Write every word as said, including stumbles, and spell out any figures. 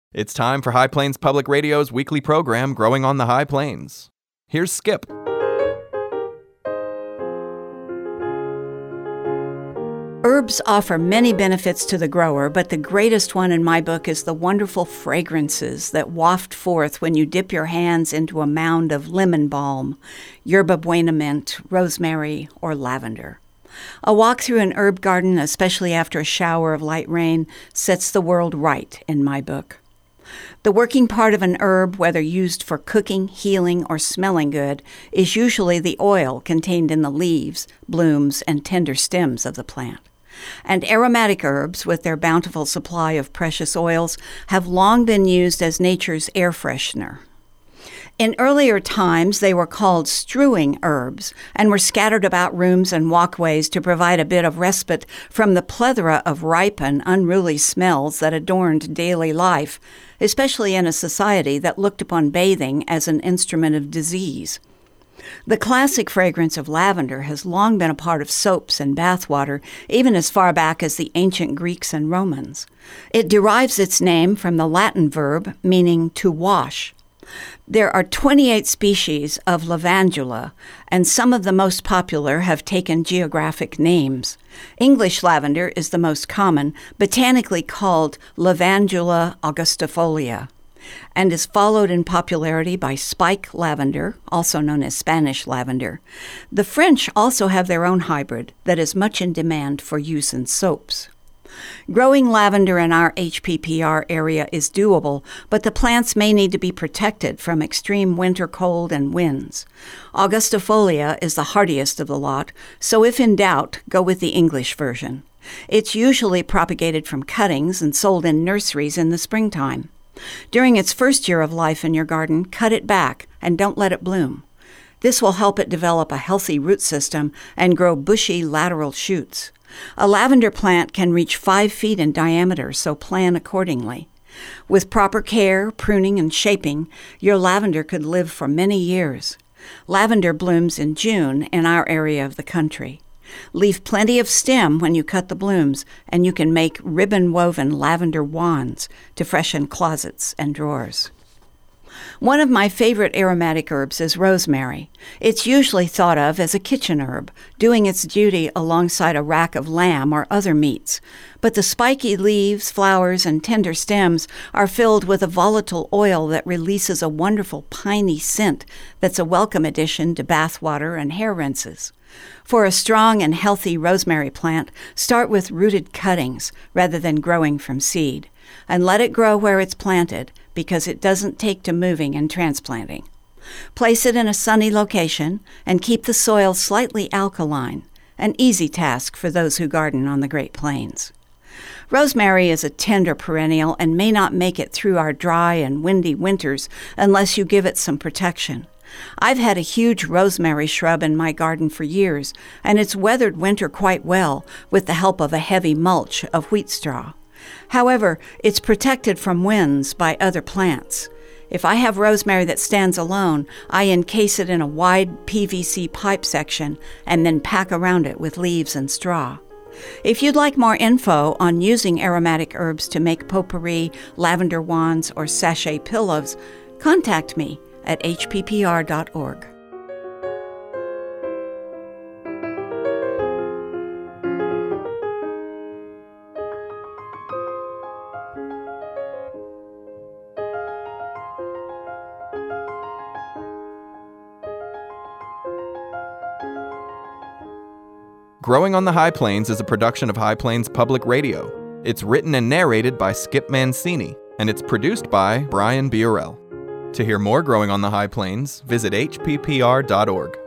It's time for High Plains Public Radio's weekly program, Growing on the High Plains. Here's Skip. Herbs offer many benefits to the grower, but the greatest one in my book is the wonderful fragrances that waft forth when you dip your hands into a mound of lemon balm, yerba buena mint, rosemary, or lavender. A walk through an herb garden, especially after a shower of light rain, sets the world right in my book. The working part of an herb, whether used for cooking, healing, or smelling good, is usually the oil contained in the leaves, blooms, and tender stems of the plant. And aromatic herbs, with their bountiful supply of precious oils, have long been used as nature's air freshener. In earlier times, they were called strewing herbs and were scattered about rooms and walkways to provide a bit of respite from the plethora of ripe and unruly smells that adorned daily life, especially in a society that looked upon bathing as an instrument of disease. The classic fragrance of lavender has long been a part of soaps and bathwater, even as far back as the ancient Greeks and Romans. It derives its name from the Latin verb meaning to wash. There are twenty-eight species of lavandula, and some of the most popular have taken geographic names. English lavender is the most common, botanically called Lavandula augustifolia, and is followed in popularity by spike lavender, also known as Spanish lavender. The French also have their own hybrid that is much in demand for use in soaps. Growing lavender in our H P P R area is doable, but the plants may need to be protected from extreme winter cold and winds. Augustifolia is the hardiest of the lot, so if in doubt, go with the English version. It's usually propagated from cuttings and sold in nurseries in the springtime. During its first year of life in your garden, cut it back and don't let it bloom. This will help it develop a healthy root system and grow bushy lateral shoots. A lavender plant can reach five feet in diameter, so plan accordingly. With proper care, pruning, and shaping, your lavender could live for many years. Lavender blooms in June in our area of the country. Leave plenty of stem when you cut the blooms, and you can make ribbon-woven lavender wands to freshen closets and drawers. One of my favorite aromatic herbs is rosemary. It's usually thought of as a kitchen herb, doing its duty alongside a rack of lamb or other meats. But the spiky leaves, flowers, and tender stems are filled with a volatile oil that releases a wonderful piney scent that's a welcome addition to bath water and hair rinses. For a strong and healthy rosemary plant, start with rooted cuttings rather than growing from seed, and let it grow where it's planted, because it doesn't take to moving and transplanting. Place it in a sunny location and keep the soil slightly alkaline, an easy task for those who garden on the Great Plains. Rosemary is a tender perennial and may not make it through our dry and windy winters unless you give it some protection. I've had a huge rosemary shrub in my garden for years, and it's weathered winter quite well with the help of a heavy mulch of wheat straw. However, it's protected from winds by other plants. If I have rosemary that stands alone, I encase it in a wide P V C pipe section and then pack around it with leaves and straw. If you'd like more info on using aromatic herbs to make potpourri, lavender wands, or sachet pillows, contact me at h p p r dot org. Growing on the High Plains is a production of High Plains Public Radio. It's written and narrated by Skip Mancini, and it's produced by Brian Biorel. To hear more Growing on the High Plains, visit h p p r dot org.